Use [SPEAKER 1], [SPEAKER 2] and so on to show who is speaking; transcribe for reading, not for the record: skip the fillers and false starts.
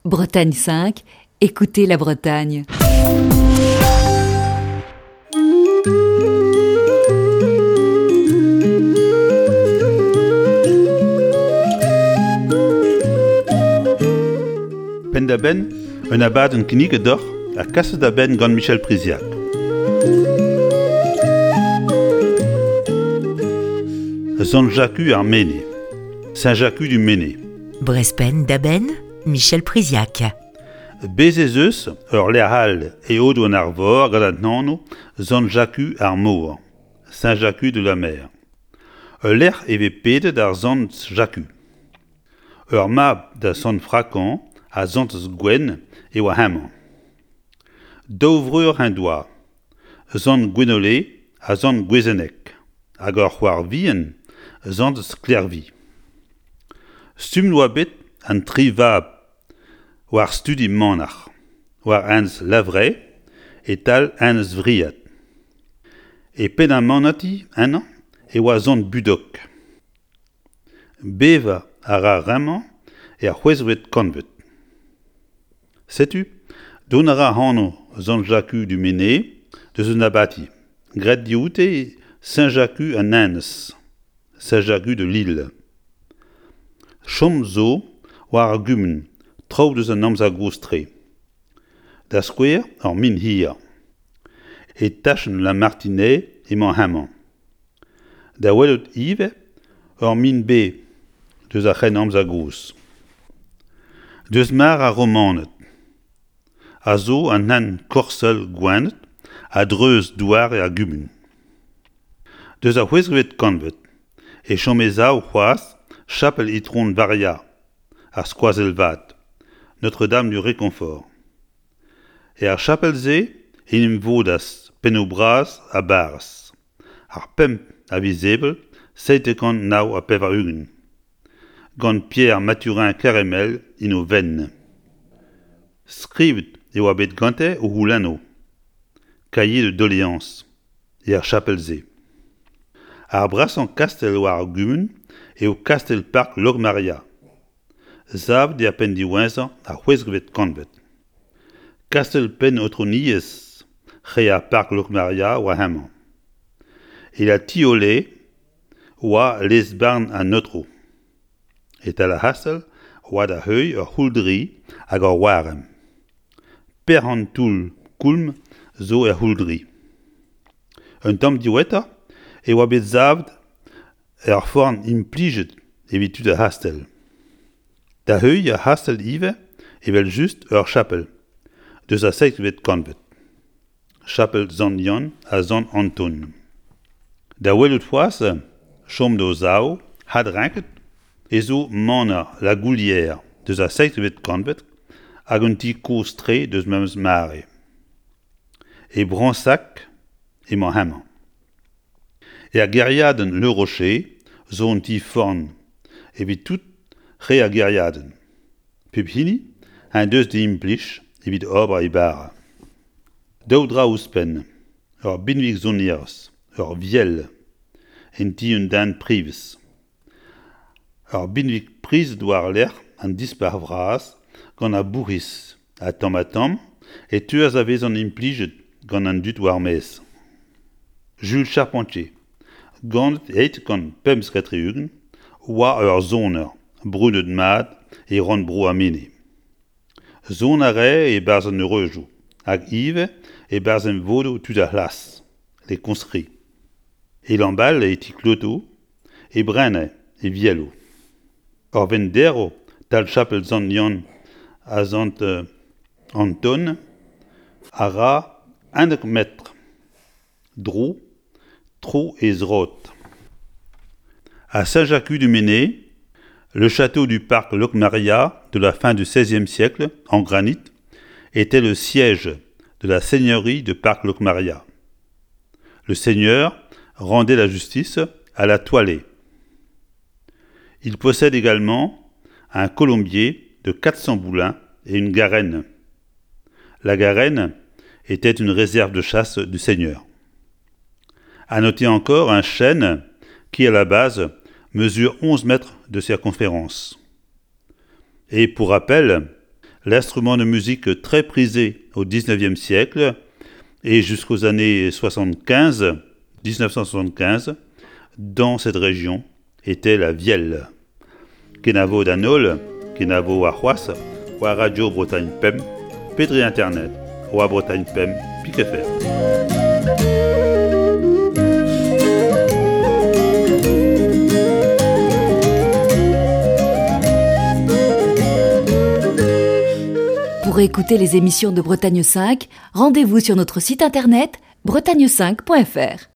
[SPEAKER 1] Bretagne 5, écoutez la Bretagne.
[SPEAKER 2] Pen da ben, un abad un knig d'or, a kasse da ben gant Michel Priziac. Saint-Jacques ar Mene. Saint-Jacques du Mene.
[SPEAKER 3] Brespen d'Aben, Michel Priziac.
[SPEAKER 2] Bezez eus, ur lerhal e odo an arvor gant nano, Saint-Jacques ar Moor. Saint-Jacques de la mer. Ur ler eve pedet ar Saint-Jacques. Ur mab da Sant-Frakan a Sant-Gwen e oa hemañ. Dauvreur hindoa. Sant-Gwenole a Sant-Gwezenek. Hag ur c'hoar vien, Sant-Sklervi. Stum loa bet an tri vab war studi manach, war ans lavre et tal ans vriat. E pen an manati an e oa Sant-Budok. Beva a ra remañ e ar c'hwezvet kanvet. Setu, don a ra hano Saint-Jacques du Mene deus un abati. Gret dioute Saint-Jacques an Ennes, Saint-Jacques de Lille. Chom zo war ar gumen, traoù deus an amz a gostre. Da skouer ar min hir. E tachen la martinet emañ hemañ. Da welet ive ar min be deus a c'hen amz a gos. Deus mar a romanet. A zo an han korsel gwanet a dreuz douar e a gumen. Deus a c'hwezvet kanvet, e chom e zaou c'hoaz chapel itron varia, ar skoazel vat, Notre-Dame du Réconfort. E ar chapel ze, enim vodas pen o bras a bars. Ar pemp a vizebel, seitekant nao a pev a ugen. Gant Pierre Mathurin Caremel in o venn. Skrivet e oa bet gante o houlano. Cahier de doléances. E ar chapel ze. Ar brasan kastel war ar gumen e o kastel park Logmaria. Zav de a pen diwezan ar c'hwezvet kanvet. Kastel pen otroniez c'he ar park Logmaria oa hemañ. E la tiole oa les barn a neutro. Et a la hasel oa da heuil ur c'houldri hag ur warem. Per an toul koulm zo ur c'houldri. Un tamm diweta e oa bet zavd ur forn implijet evitud a hastel. Da heuil a hastel ive evel just ur chapel, deus a seikvet kanvet. Chapel Sant-Jan a Sant-Anton. Da welout foaz, chom do zao, had ranket, e zo mana la goulière deus a seikvet kanvet hag un ti kostre deus memes mare. E bransak emañ hemañ. E a geriaden le rocher, zo un ti forn, evit tout c'he a geriaden. Pep hini, un deus de implich, evit obra e bara. Daou dra ouspen, ur binvig zoniers, ur viel, en ti un dan privs. Ur binvig priz doar ler an dispar vras gant a bourris, a tamm, et tuaz a vez an implijet gant an dut war mes. Jules Charpentier, gant eit gant pemp skatri-ugent, oa ur zoner, brudet mat e ron bro a mene. Zonare e barz an eurejou, hag ive e barz an vodo tud a c'hlas, les conscrits. E l'embal e ti kloto, e brenne e vielo. Or ven dero tal chapel Sant-Jan a Sant-Anton a ra 1 metre. Dro, tro et zrot. À Saint-Jacques du Mene, le château du parc Logmaria de la fin du XVIe siècle, en granit, était le siège de la seigneurie de parc Logmaria. Le seigneur rendait la justice à la toilée. Il possède également un colombier de 400 boulins et une garenne. La garenne était une réserve de chasse du seigneur. À noter encore un chêne qui, à la base, mesure 11 mètres de circonférence. Et pour rappel, l'instrument de musique très prisé au XIXe siècle et jusqu'aux années 1975, dans cette région, était la vielle. Kenavo d'Anol, Kenavo à Huas, ou à Radio Bretagne Pem, Pédri Internet, ou à Bretagne Pem, Piquefer.
[SPEAKER 1] Pour écouter les émissions de Bretagne 5, rendez-vous sur notre site internet bretagne5.fr.